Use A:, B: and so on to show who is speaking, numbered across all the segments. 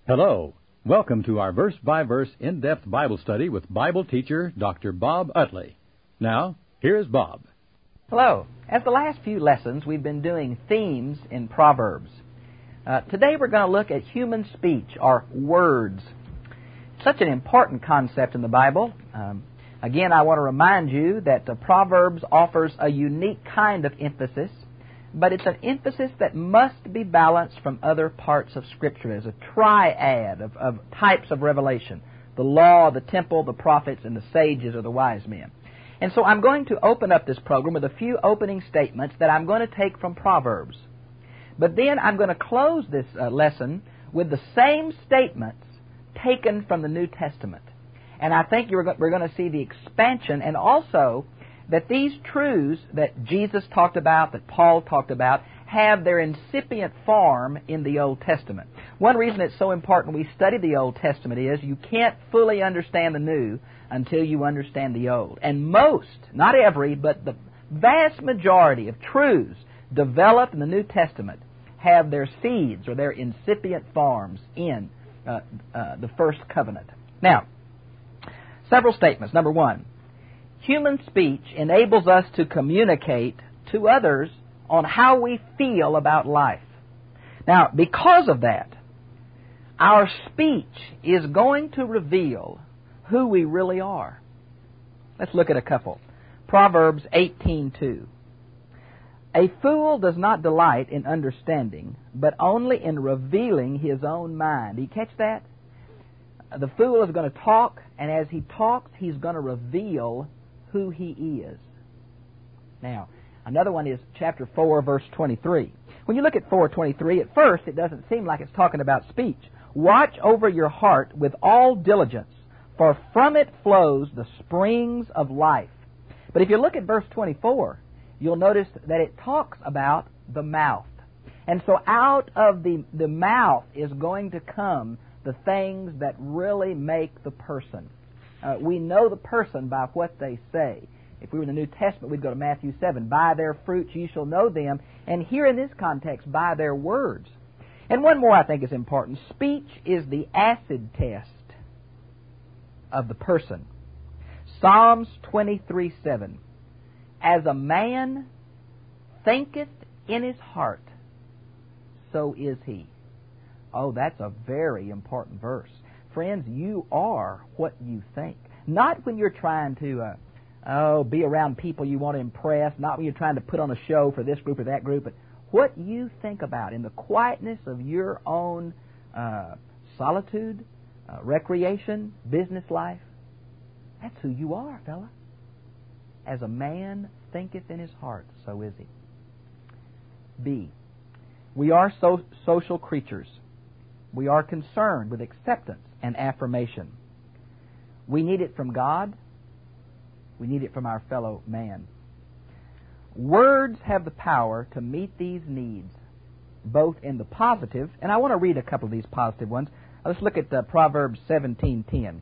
A: Hello. Welcome to our verse-by-verse in-depth Bible study with Bible teacher Dr. Bob Utley. Now, here's Bob.
B: Hello. As the last few lessons, we've been doing themes in Proverbs. Today we're going to look at human speech, or words. Such an important concept in the Bible. Again, I want to remind you that the Proverbs offers a unique kind of emphasis, but it's an emphasis that must be balanced from other parts of Scripture. There's a triad of types of revelation: the law, the temple, the prophets, and the sages or the wise men. And so I'm going to open up this program with a few opening statements that I'm going to take from Proverbs. But then I'm going to close this lesson with the same statements taken from the New Testament. And I think we're going to see the expansion, and also that these truths that Jesus talked about, that Paul talked about, have their incipient form in the Old Testament. One reason it's so important we study the Old Testament is you can't fully understand the New until you understand the Old. And most, not every, but the vast majority of truths developed in the New Testament have their seeds or their incipient forms in the first covenant. Now, several statements. Number one, human speech enables us to communicate to others on how we feel about life. Now, because of that, our speech is going to reveal who we really are. Let's look at a couple. Proverbs 18:2. A fool does not delight in understanding, but only in revealing his own mind. Do you catch that? The fool is going to talk, and as he talks, he's going to reveal who he is. Now, another one is chapter 4, verse 23. When you look at 4:23, at first it doesn't seem like it's talking about speech. Watch over your heart with all diligence, for from it flows the springs of life. But if you look at verse 24, you'll notice that it talks about the mouth. And so out of the mouth is going to come the things that really make the person. We know the person by what they say. If we were in the New Testament, we'd go to Matthew 7. By their fruits ye shall know them. And here in this context, by their words. And one more I think is important. Speech is the acid test of the person. Psalms 23:7. As a man thinketh in his heart, so is he. Oh, that's a very important verse. Friends, you are what you think. Not when you're trying to be around people you want to impress, not when you're trying to put on a show for this group or that group, but what you think about in the quietness of your own solitude, recreation, business life. That's who you are, fella. As a man thinketh in his heart, so is he. B, we are social creatures. We are concerned with acceptance and affirmation. We need it from God. We need it from our fellow man. Words have the power to meet these needs, both in the positive, and I want to read a couple of these positive ones. Let's look at Proverbs 17:10.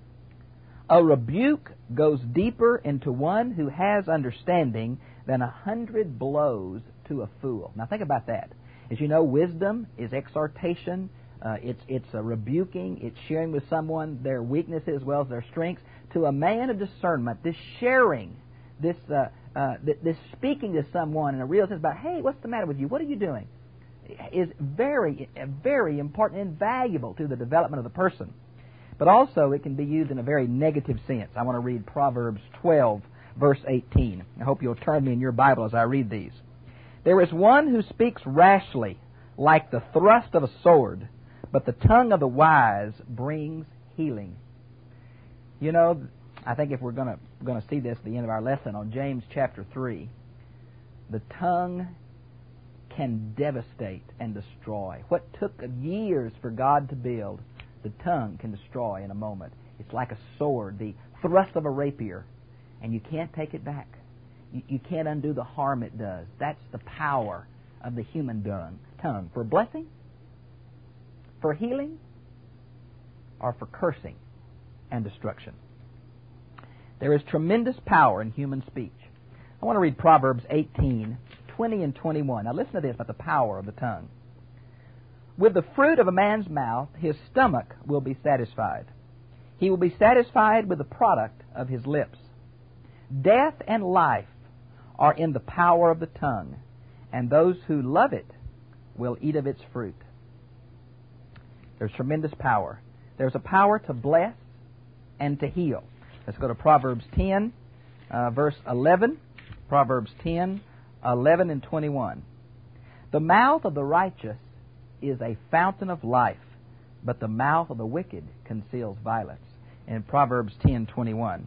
B: A rebuke goes deeper into one who has understanding than 100 blows to a fool. Now think about that. As you know, wisdom is exhortation. It's a rebuking. It's sharing with someone their weaknesses as well as their strengths. To a man of discernment, this sharing, this speaking to someone in a real sense about, hey, what's the matter with you? What are you doing? Is very, very important and valuable to the development of the person. But also it can be used in a very negative sense. I want to read Proverbs 12, verse 18. I hope you'll turn me in your Bible as I read these. There is one who speaks rashly, like the thrust of a sword, but the tongue of the wise brings healing. You know, I think if we're going to see this at the end of our lesson on James chapter 3, the tongue can devastate and destroy. What took years for God to build, the tongue can destroy in a moment. It's like a sword, the thrust of a rapier, and you can't take it back. You can't undo the harm it does. That's the power of the human tongue. For blessing, for healing, or for cursing and destruction. There is tremendous power in human speech. I want to read Proverbs 18:20 and 21. Now listen to this about the power of the tongue. With the fruit of a man's mouth, his stomach will be satisfied. He will be satisfied with the product of his lips. Death and life are in the power of the tongue, and those who love it will eat of its fruit. There's tremendous power. There's a power to bless and to heal. Let's go to Proverbs 10, verse 11. Proverbs 10, 11 and 21. The mouth of the righteous is a fountain of life, but the mouth of the wicked conceals violence. In Proverbs 10:21.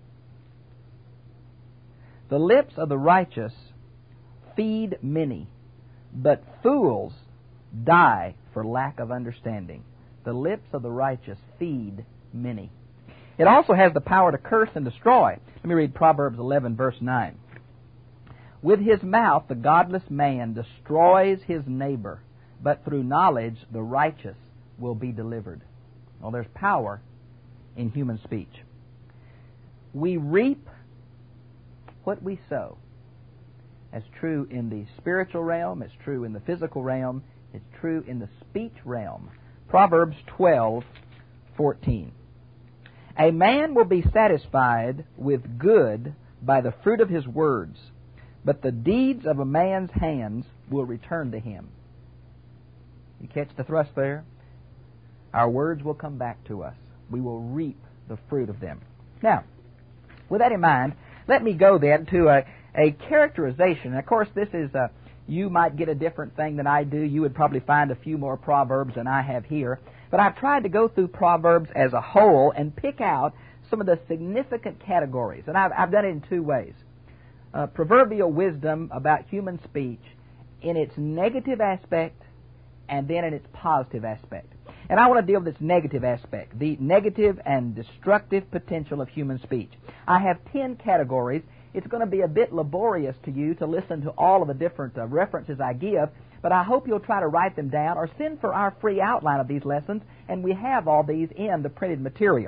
B: The lips of the righteous feed many, but fools die for lack of understanding. The lips of the righteous feed many. It also has the power to curse and destroy. Let me read Proverbs 11, verse 9. With his mouth the godless man destroys his neighbor, but through knowledge the righteous will be delivered. Well, there's power in human speech. We reap what we sow. That's true in the spiritual realm, it's true in the physical realm, it's true in the speech realm. Proverbs 12:14. A man will be satisfied with good by the fruit of his words, but the deeds of a man's hands will return to him. You catch the thrust there? Our words will come back to us. We will reap the fruit of them. Now, with that in mind, let me go then to a characterization. And of course, this is you might get a different thing than I do. You would probably find a few more Proverbs than I have here. But I've tried to go through Proverbs as a whole and pick out some of the significant categories. And I've done it in two ways. Proverbial wisdom about human speech in its negative aspect and then in its positive aspect. And I want to deal with its negative aspect, the negative and destructive potential of human speech. I have 10 categories. It's going to be a bit laborious to you to listen to all of the different references I give, but I hope you'll try to write them down or send for our free outline of these lessons, and we have all these in the printed material.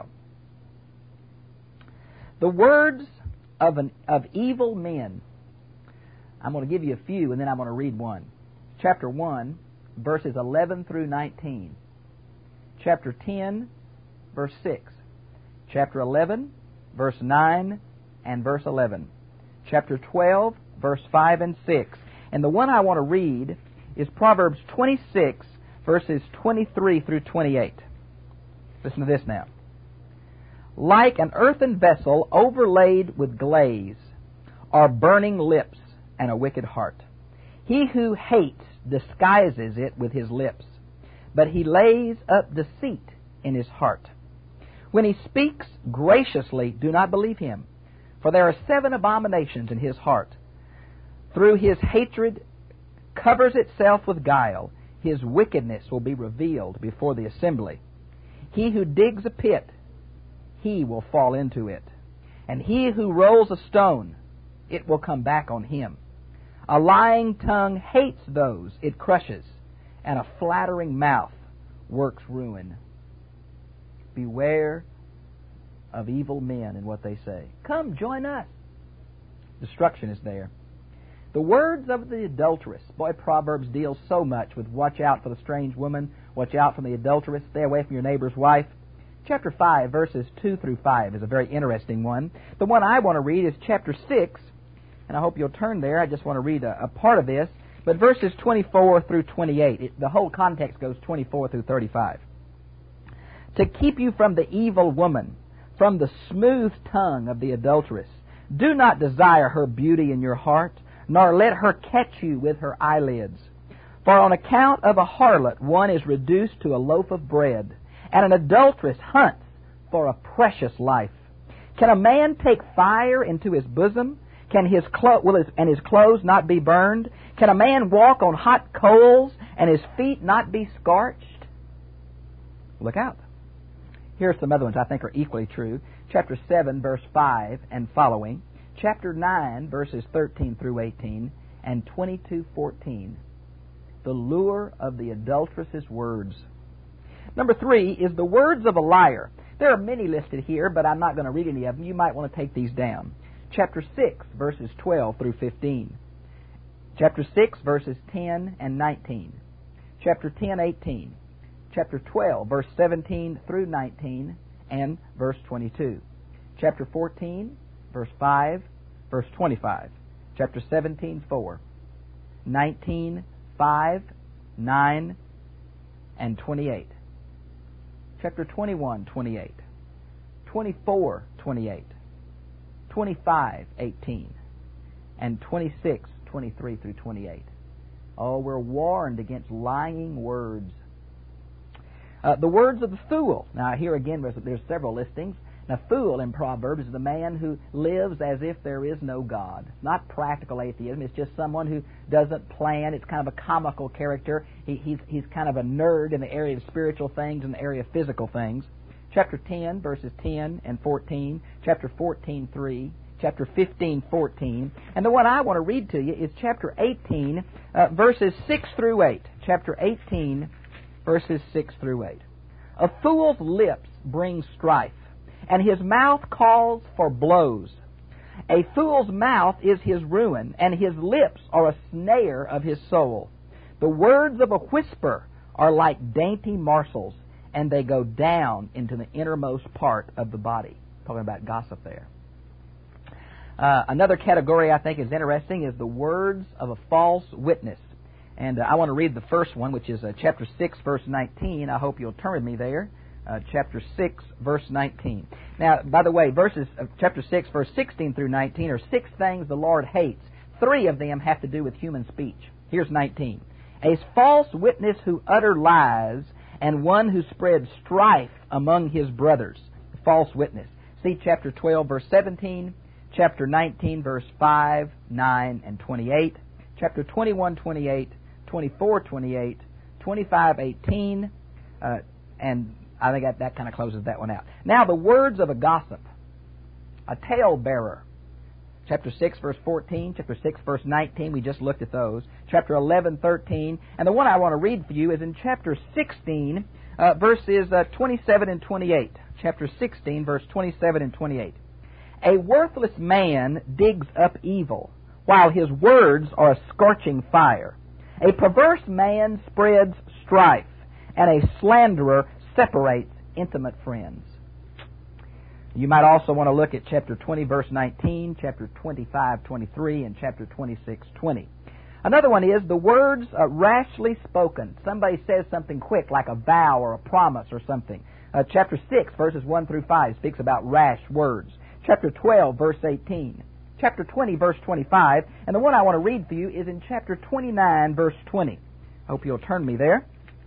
B: The words of evil men. I'm going to give you a few, and then I'm going to read one. Chapter 1, verses 11 through 19. Chapter 10, verse 6. Chapter 11, verse 9 and verse 11. Chapter 12, verse 5 and 6. And the one I want to read is Proverbs 26, verses 23 through 28. Listen to this now. Like an earthen vessel overlaid with glaze are burning lips and a wicked heart. He who hates disguises it with his lips, but he lays up deceit in his heart. When he speaks graciously, do not believe him, for there are 7 abominations in his heart. Through his hatred covers itself with guile. His wickedness will be revealed before the assembly. He who digs a pit, he will fall into it. And he who rolls a stone, it will come back on him. A lying tongue hates those it crushes, and a flattering mouth works ruin. Beware of evil men and what they say. Come, join us. Destruction is there. The words of the adulteress. Boy, Proverbs deals so much with watch out for the strange woman, watch out from the adulteress, stay away from your neighbor's wife. Chapter 5, verses 2 through 5 is a very interesting one. The one I want to read is chapter 6, and I hope you'll turn there. I just want to read a part of this. But verses 24 through 28, the whole context goes 24 through 35. To keep you from the evil woman, from the smooth tongue of the adulteress, do not desire her beauty in your heart, nor let her catch you with her eyelids. For on account of a harlot one is reduced to a loaf of bread, and an adulteress hunts for a precious life. Can a man take fire into his bosom? Can his clothes not be burned? Can a man walk on hot coals and his feet not be scorched? Look out. Here are some other ones I think are equally true. Chapter 7, verse 5 and following. Chapter 9, verses 13 through 18. And 22:14. The lure of the adulteress's words. Number 3 is the words of a liar. There are many listed here, but I'm not going to read any of them. You might want to take these down. Chapter 6, verses 12 through 15. Chapter 6, verses 10 and 19. chapter 10, 18, chapter 12, verse 17 through 19, and verse 22, chapter 14, verse 5, verse 25, chapter 17, 4, 19, 5, 9, and 28, chapter 21, 28, 24, 28, 25, 18, and 26, 23 through 28. Oh, we're warned against lying words. The words of the fool. Now, here again, there's several listings. Now, fool in Proverbs is the man who lives as if there is no God. Not practical atheism. It's just someone who doesn't plan. It's kind of a comical character. He's kind of a nerd in the area of spiritual things and the area of physical things. Chapter 10, verses 10 and 14. Chapter 14, 3. Chapter 15, 14. And the one I want to read to you is chapter 18, verses 6 through 8. Chapter 18, verses 6 through 8. A fool's lips bring strife, and his mouth calls for blows. A fool's mouth is his ruin, and his lips are a snare of his soul. The words of a whisper are like dainty morsels, and they go down into the innermost part of the body. Talking about gossip there. Another category I think is interesting is the words of a false witness. And I want to read the first one, which is chapter 6, verse 19. I hope you'll turn with me there. Chapter 6, verse 19. Now, by the way, verses of chapter 6, verse 16 through 19 are 6 things the Lord hates. 3 of them have to do with human speech. Here's 19. A false witness who utter lies, and one who spreads strife among his brothers. A false witness. See chapter 12, verse 17. Chapter 19, verse 5, 9, and 28. Chapter 21, 28. 24, 28. 25, 18. And I think that kind of closes that one out. Now, the words of a gossip. A talebearer. Chapter 6, verse 14. Chapter 6, verse 19. We just looked at those. Chapter 11, 13. And the one I want to read for you is in chapter 16, verses 27 and 28. Chapter 16, verse 27 and 28. A worthless man digs up evil, while his words are a scorching fire. A perverse man spreads strife, and a slanderer separates intimate friends. You might also want to look at chapter 20, verse 19, chapter 25, 23, and chapter 26, 20. Another one is the words rashly spoken. Somebody says something quick, like a vow or a promise or something. Chapter 6, verses 1 through 5 speaks about rash words. Chapter 12, verse 18. Chapter 20, verse 25. And the one I want to read for you is in chapter 29, verse 20. Hope you'll turn me there.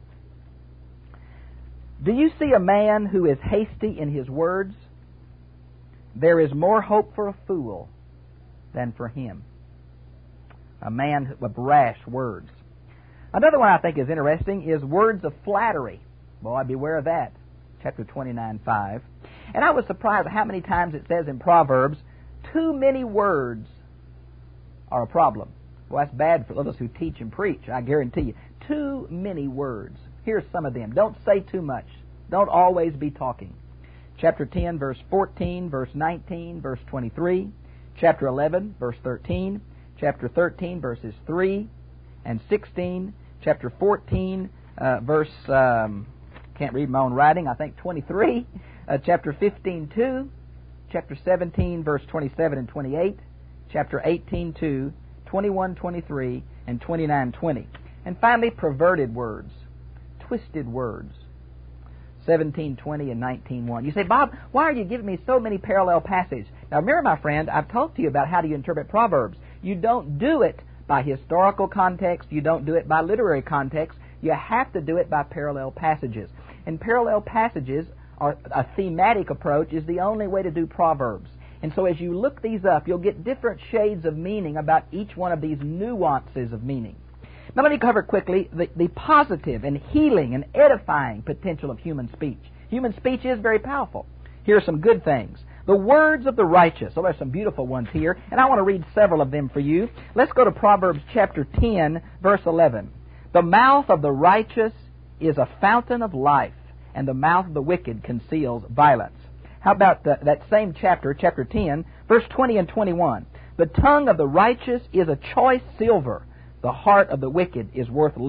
B: Do you see a man who is hasty in his words? There is more hope for a fool than for him. A man with rash words. Another one I think is interesting is words of flattery. Boy, beware of that. Chapter 29, 5. And I was surprised at how many times it says in Proverbs, too many words are a problem. Well, that's bad for those who teach and preach, I guarantee you. Too many words. Here's some of them. Don't say too much. Don't always be talking. Chapter 10, verse 14, verse 19, verse 23. Chapter 11, verse 13. Chapter 13, verses 3 and 16. Chapter 14, verse, can't read my own writing, I think 23. Chapter 15, 2. Chapter 17, verse 27 and 28. Chapter 18, 2. 21, 23, and 29, 20. And finally, perverted words. Twisted words. 17, 20, and 19, 1. You say, Bob, why are you giving me so many parallel passages? Now remember, my friend, I've talked to you about how do you interpret Proverbs. You don't do it by historical context. You don't do it by literary context. You have to do it by parallel passages. And parallel passages, or a thematic approach, is the only way to do Proverbs. And so as you look these up, you'll get different shades of meaning about each one of these nuances of meaning. Now let me cover quickly the positive and healing and edifying potential of human speech. Human speech is very powerful. Here are some good things. The words of the righteous. Oh, there's some beautiful ones here, and I want to read several of them for you. Let's go to Proverbs chapter 10, verse 11. The mouth of the righteous is a fountain of life, and the mouth of the wicked conceals violence. How about that same chapter, chapter 10, verse 20 and 21? The tongue of the righteous is a choice silver. The heart of the wicked is worth little.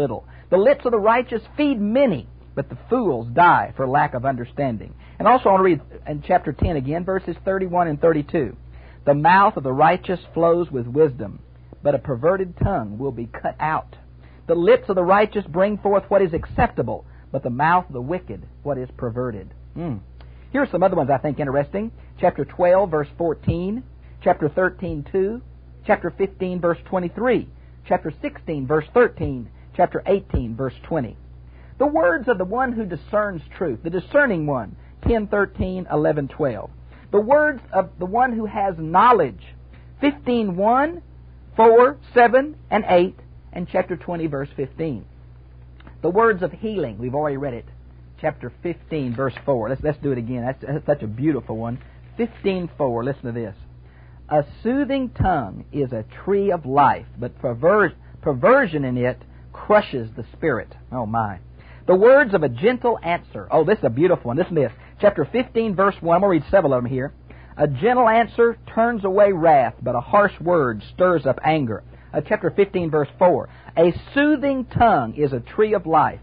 B: The lips of the righteous feed many, but the fools die for lack of understanding. And also I want to read in chapter 10 again, verses 31 and 32. The mouth of the righteous flows with wisdom, but a perverted tongue will be cut out. The lips of the righteous bring forth what is acceptable, but the mouth of the wicked what is perverted. Here are some other ones I think interesting. Chapter 12, verse 14. Chapter 13, 2. Chapter 15, verse 23. Chapter 16, verse 13. Chapter 18, verse 20. The words of the one who discerns truth, the discerning one, 10, 13, 11, 12. The words of the one who has knowledge, 15, 1, 4, 7, and 8, and chapter 20, verse 15. The words of healing, we've already read it. Chapter 15, verse 4. Let's do it again. That's such a beautiful one. 15:4. Listen to this. A soothing tongue is a tree of life, but perversion in it crushes the spirit. Oh, my. The words of a gentle answer. Oh, this is a beautiful one. Listen to this. Chapter 15, verse 1. I'm going to read several of them here. A gentle answer turns away wrath, but a harsh word stirs up anger. Chapter 15, verse 4. A soothing tongue is a tree of life.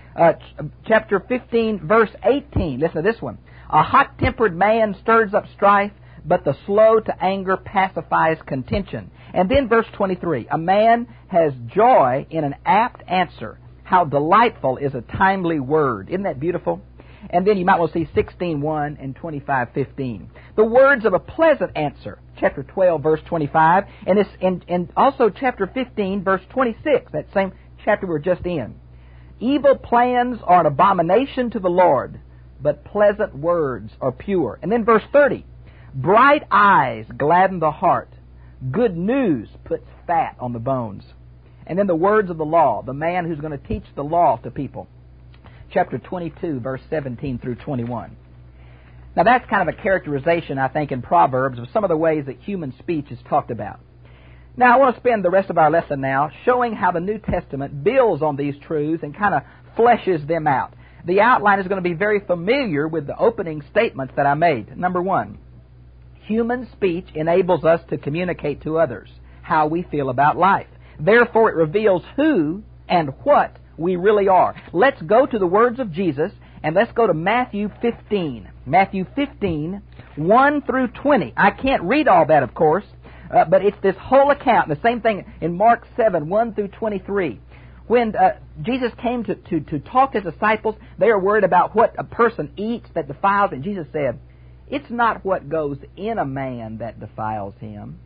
B: Chapter 15, verse 18. Listen to this one. A hot-tempered man stirs up strife, but the slow to anger pacifies contention. And then verse 23. A man has joy in an apt answer. How delightful is a timely word. Isn't that beautiful? And then you might well see 16:1 and 25:15. The words of a pleasant answer. Chapter 12, verse 25. And also chapter 15, verse 26. That same chapter we're just in. Evil plans are an abomination to the Lord, but pleasant words are pure. And then verse 30. Bright eyes gladden the heart. Good news puts fat on the bones. And then the words of the law, the man who's going to teach the law to people. Chapter 22, verse 17 through 21. Now that's kind of a characterization, I think, in Proverbs of some of the ways that human speech is talked about. Now I want to spend the rest of our lesson now showing how the New Testament builds on these truths and kind of fleshes them out. The outline is going to be very familiar with the opening statements that I made. Number one, human speech enables us to communicate to others how we feel about life. Therefore, it reveals who and what we really are. Let's go to the words of Jesus, and let's go to Matthew 15. Matthew 15, 1 through 20. I can't read all that, of course, but it's this whole account. The same thing in Mark 7, 1 through 23. When Jesus came to talk to his disciples, they are worried about what a person eats that defiles, and Jesus said, it's not what goes in a man that defiles him.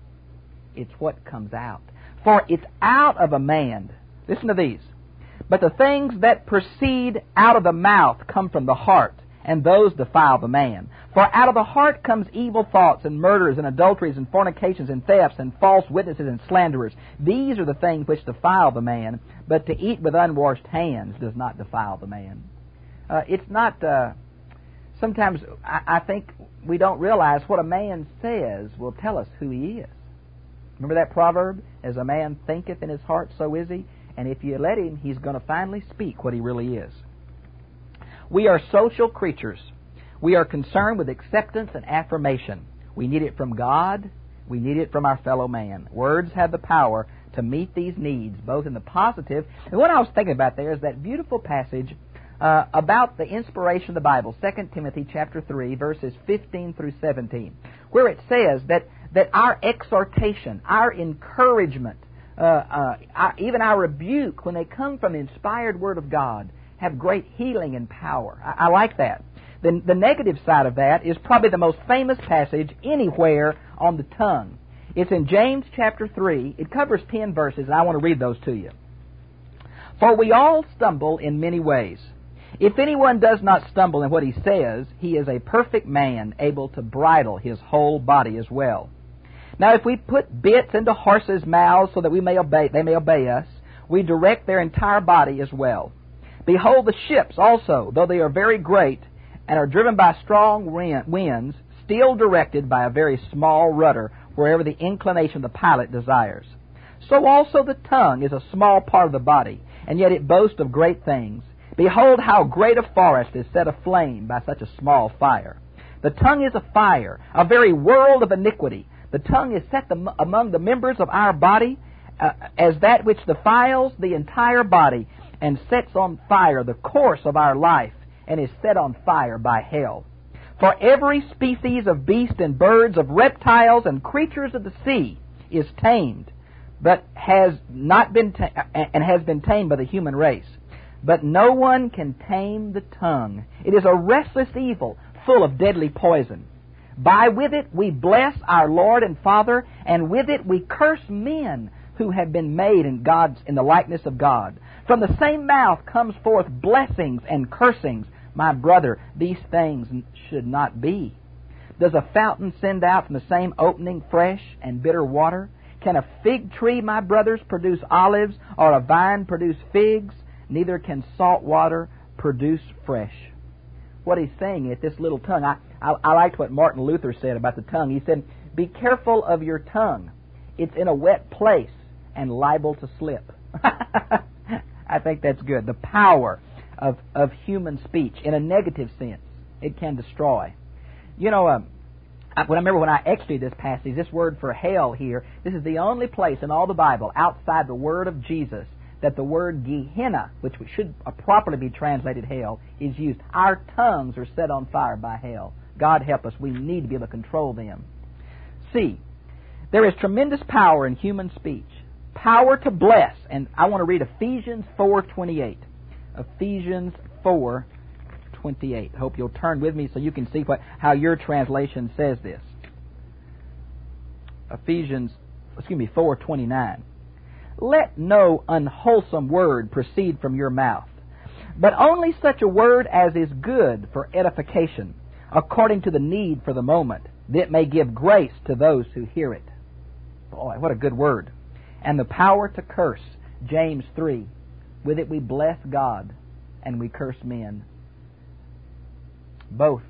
B: It's what comes out. For it's out of a man. Listen to these. But the things that proceed out of the mouth come from the heart, and those defile the man. For out of the heart comes evil thoughts, and murders, and adulteries, and fornications, and thefts, and false witnesses, and slanderers. These are the things which defile the man, but to eat with unwashed hands does not defile the man. It's not... Sometimes I think we don't realize what a man says will tell us who he is. Remember that proverb? As a man thinketh in his heart, so is he. And if you let him, he's going to finally speak what he really is. We are social creatures. We are concerned with acceptance and affirmation. We need it from God. We need it from our fellow man. Words have the power to meet these needs, both in the positive. And what I was thinking about there is that beautiful passage about the inspiration of the Bible, 2 Timothy chapter 3, verses 15 through 17, where it says that our exhortation, our encouragement, even our rebuke, when they come from the inspired Word of God, have great healing and power. I like that. The negative side of that is probably the most famous passage anywhere on the tongue. It's in James chapter 3. It covers 10 verses, and I want to read those to you. For we all stumble in many ways. If anyone does not stumble in what he says, he is a perfect man, able to bridle his whole body as well. Now, if we put bits into horses' mouths so that they may obey us, we direct their entire body as well. Behold, the ships also, though they are very great and are driven by strong winds, still directed by a very small rudder wherever the inclination of the pilot desires. So also the tongue is a small part of the body, and yet it boasts of great things. Behold, how great a forest is set aflame by such a small fire. The tongue is a fire, a very world of iniquity. The tongue is set among the members of our body as that which defiles the entire body, and sets on fire the course of our life and is set on fire by hell. For every species of beast and birds, of reptiles and creatures of the sea is tamed, but has not been has been tamed by the human race. But no one can tame the tongue. It is a restless evil, full of deadly poison. With it we bless our Lord and Father, and with it we curse men who have been made in the likeness of God. From the same mouth comes forth blessings and cursings. My brother, these things should not be. Does a fountain send out from the same opening fresh and bitter water? Can a fig tree, my brothers, produce olives, or a vine produce figs? Neither can salt water produce fresh. What he's saying is this little tongue. I liked what Martin Luther said about the tongue. He said, be careful of your tongue. It's in a wet place and liable to slip. I think that's good. The power of human speech in a negative sense. It can destroy. You know, I remember when I exegeted this passage, this word for hell here, this is the only place in all the Bible outside the word of Jesus that the word Gehenna, which should properly be translated hell, is used. Our tongues are set on fire by hell. God help us. We need to be able to control them. C, there is tremendous power in human speech. Power to bless. And I want to read Ephesians 4:28. Ephesians 4:28. Hope you'll turn with me so you can see how your translation says this. Ephesians 4:29. Let no unwholesome word proceed from your mouth, but only such a word as is good for edification, according to the need for the moment, that it may give grace to those who hear it. Boy, what a good word. And the power to curse, James 3. With it we bless God and we curse men. Both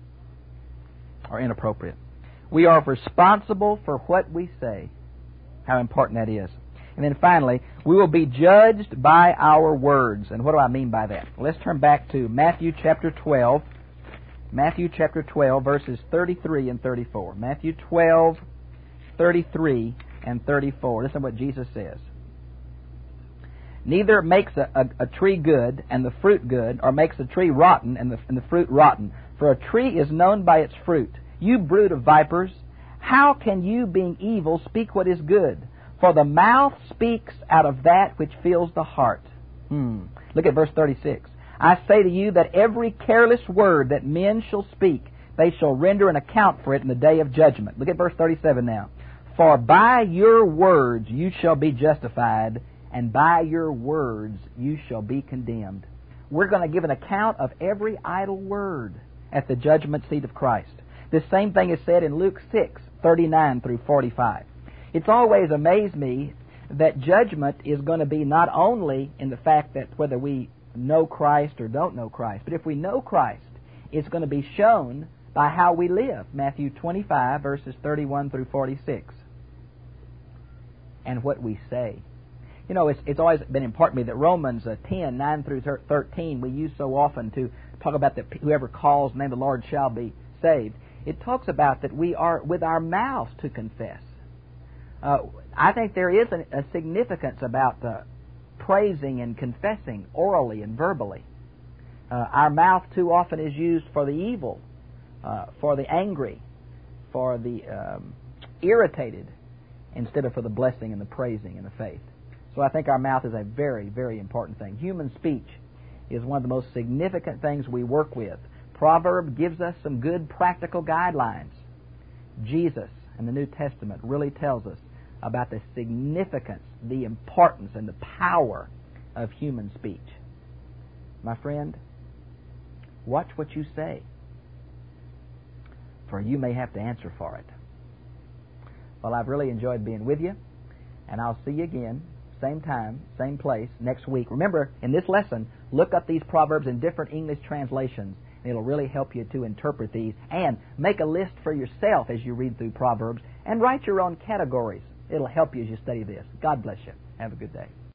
B: are inappropriate. We are responsible for what we say. How important that is. And then finally, we will be judged by our words. And what do I mean by that? Let's turn back to Matthew chapter 12. Matthew chapter 12, verses 33 and 34. Matthew 12, 33 and 34. Listen to what Jesus says. Neither makes a tree good and the fruit good, or makes a tree rotten and the fruit rotten. For a tree is known by its fruit. You brood of vipers, how can you, being evil, speak what is good? For the mouth speaks out of that which fills the heart. Look at verse 36. I say to you that every careless word that men shall speak, they shall render an account for it in the day of judgment. Look at verse 37 now. For by your words you shall be justified, and by your words you shall be condemned. We're going to give an account of every idle word at the judgment seat of Christ. This same thing is said in Luke 6, 39 through 45. It's always amazed me that judgment is going to be not only in the fact that whether we know Christ or don't know Christ, but if we know Christ, it's going to be shown by how we live. Matthew 25, verses 31 through 46. And what we say. You know, it's always been important to me that Romans 10, 9 through 13, we use so often to talk about that whoever calls the name of the Lord shall be saved. It talks about that we are with our mouths to confess. I think there is a significance about praising and confessing orally and verbally. Our mouth too often is used for the evil, for the angry, for the irritated, instead of for the blessing and the praising and the faith. So I think our mouth is a very, very important thing. Human speech is one of the most significant things we work with. Proverb gives us some good practical guidelines. Jesus in the New Testament really tells us about the significance, the importance, and the power of human speech. My friend, watch what you say, for you may have to answer for it. Well, I've really enjoyed being with you, and I'll see you again, same time, same place, next week. Remember, in this lesson, look up these Proverbs in different English translations, and it'll really help you to interpret these, and make a list for yourself as you read through Proverbs, and write your own categories. It'll help you as you study this. God bless you. Have a good day.